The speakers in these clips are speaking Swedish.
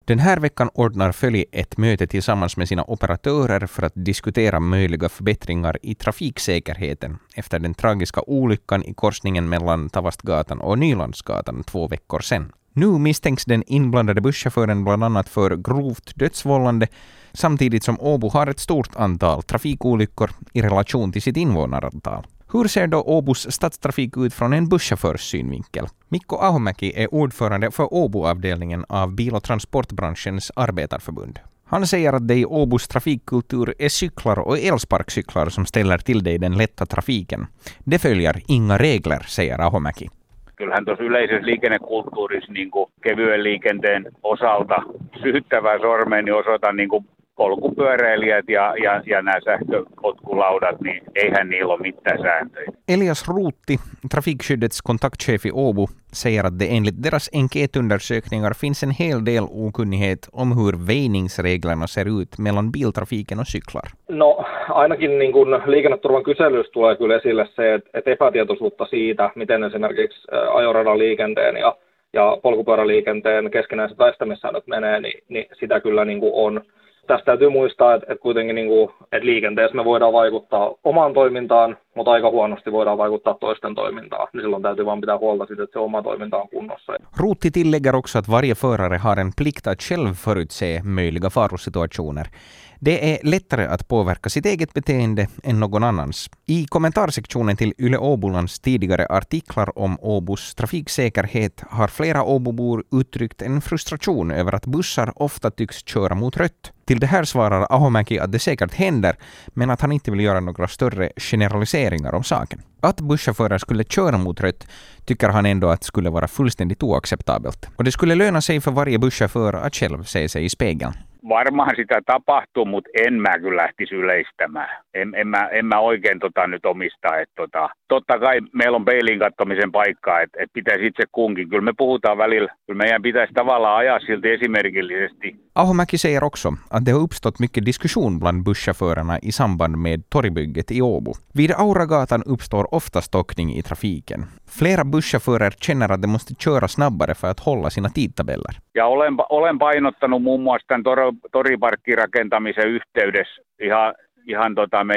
Den här veckan ordnar Följ ett möte tillsammans med sina operatörer för att diskutera möjliga förbättringar i trafiksäkerheten efter den tragiska olyckan i korsningen mellan Tavastgatan och Nylandsgatan 2 veckor sedan. Nu misstänks den inblandade busschauffören bland annat för grovt dödsvållande, samtidigt som Åbo har ett stort antal trafikolyckor i relation till sitt invånarantal. Hur ser då Åbos stadstrafik ut från en busschaufförs synvinkel? Mikko Ahomäki är ordförande för Åbo-avdelningen av bil- och transportbranschens arbetarförbund. Han säger att det i Åbos trafikkultur är cyklar och elsparkcyklar som ställer till det i den lätta trafiken. Det följer inga regler, säger Ahomäki. Kyllähän tuossa yleisessä liikennekulttuurissa niin kevyen liikenteen osalta syyttävää sormeen niin osoitan niin polkupyöräilijät ja nämä sähköpotkulaudat, niin eihän niillä ole mitään sääntöjä. Elias Ruutti, trafikskyddets kontaktchef i Åbo, säger att det enligt deras enkätundersökningar finns en hel del okunnighet om hur väjningsreglerna ser ut mellan biltrafiken och cyklar. No ainakin niin kuin liikenneturvan kyselyssä tulee kyllä esille se, että epätietoisuutta siitä, miten esimerkiksi ajoradan liikenteen ja polkupyöräliikenteen keskinäiset väistämissäännöt menee, niin sitä kyllä niin kuin on. Tästä täytyy muistaa, että kuitenkin niin kuin, että liikenteessä me voidaan vaikuttaa omaan toimintaan, mutta aika huonosti voidaan vaikuttaa toisten toimintaan. Niin silloin täytyy vaan pitää huolta siitä, että se oma toiminta on kunnossa. Ruutti tillägger också att varje förare har en plikt att själv förutse möjliga farosituationer. Det är lättare att påverka sitt eget beteende än någon annans. I kommentarsektionen till Yle Åbolands tidigare artiklar om Åbos trafiksäkerhet har flera Åbobor uttryckt en frustration över att bussar ofta tycks köra mot rött. Till det här svarar Ahomäki att det säkert händer, men att han inte vill göra några större generaliseringar om saken. Att busschaufförer skulle köra mot rött tycker han ändå att skulle vara fullständigt oacceptabelt. Och det skulle löna sig för varje busschaufför att själv se sig i spegeln. Varmaan sitä tapahtuu, mutta en mä kyllä lähtisi yleistämään. En mä oikein nyt omista. Totta kai meillä on peiliin kattomisen paikkaa, että pitäisi itse kunkin. Kyllä me puhutaan välillä, kyllä meidän pitäisi tavallaan ajaa silti esimerkillisesti. Ahomäki säger också att det har uppstått mycket diskussion bland busschaufförerna i samband med torgbygget i Åbo. Vid Auragatan uppstår ofta stockning i trafiken. Flera busschaufförer känner att de måste köra snabbare för att hålla sina tidtabeller. Ja olen painottanut muun muassa tämän toriparkkirakentamisen yhteydessä ihan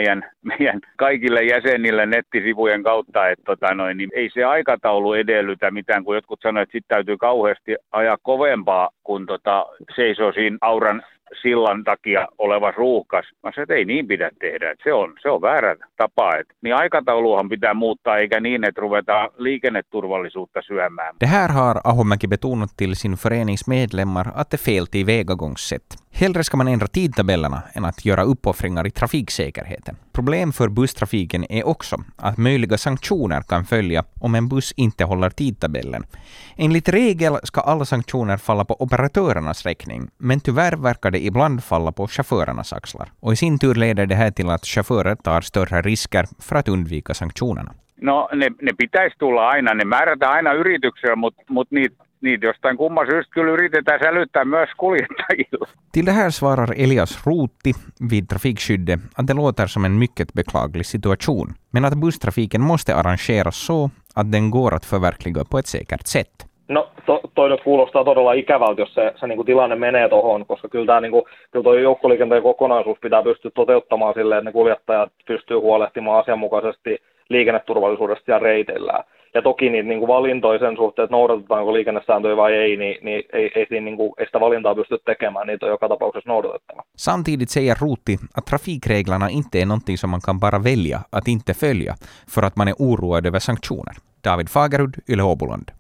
meidän kaikille jäsenille nettisivujen kautta, että niin ei se aikataulu edellytä mitään, kun jotkut sanoo, että sit täytyy kauheasti ajaa kovempaa, kun seisoo siinä Auran sillan takia oleva ruuhkas. Mä sanoin, että ei niin pidä tehdä, että se on väärä tapa. Niin aikatauluhan pitää muuttaa, eikä niin, että ruvetaan liikenneturvallisuutta syömään. Det här har Ahomäki betonat till sin förenings medlemmar att det är fel tillvägagångssätt. Hellre ska man ändra tidtabellerna än att göra uppoffringar i trafiksäkerheten. Problem för busstrafiken är också att möjliga sanktioner kan följa om en buss inte håller tidtabellen. Enligt regel ska alla sanktioner falla på operatörernas räkning, men tyvärr verkar det ibland falla på chaufförernas axlar. Och i sin tur leder det här till att chaufförer tar större risker för att undvika sanktionerna. No ne pitäisi tulla aina, ne määrätään aina yrityksellä, mutta niitä jostain kumman syystä kyllä yritetään sälyttää myös kuljettajilla. Till det här svarar Elias Ruutti vid Trafikskyddet att det låter som en mycket beklaglig situation, men att busstrafiken måste arrangeras så att den går att förverkliga på ett säkert sätt. No toi kuulostaa todella ikävältä, jos se niin kuin tilanne menee tohon, koska kyllä toi joukkoliikenteen kokonaisuus pitää pystyä toteuttamaan silleen, että ne kuljettajat pystyy huolehtimaan asianmukaisesti liikenneturvallisuudesta ja reiteillään. Ja toki niitä niin kuin valintoja sen suhteen, että noudatetaanko liikennesääntöjä vai ei, niin ei sitä valintaa pysty tekemään, niitä on joka tapauksessa noudatettava. Samtidigt säger Ruutti att trafikreglerna inte är någonting som man kan bara välja att inte följa för att man är oroad över sanktioner. David Fagerud, Yle Åboland.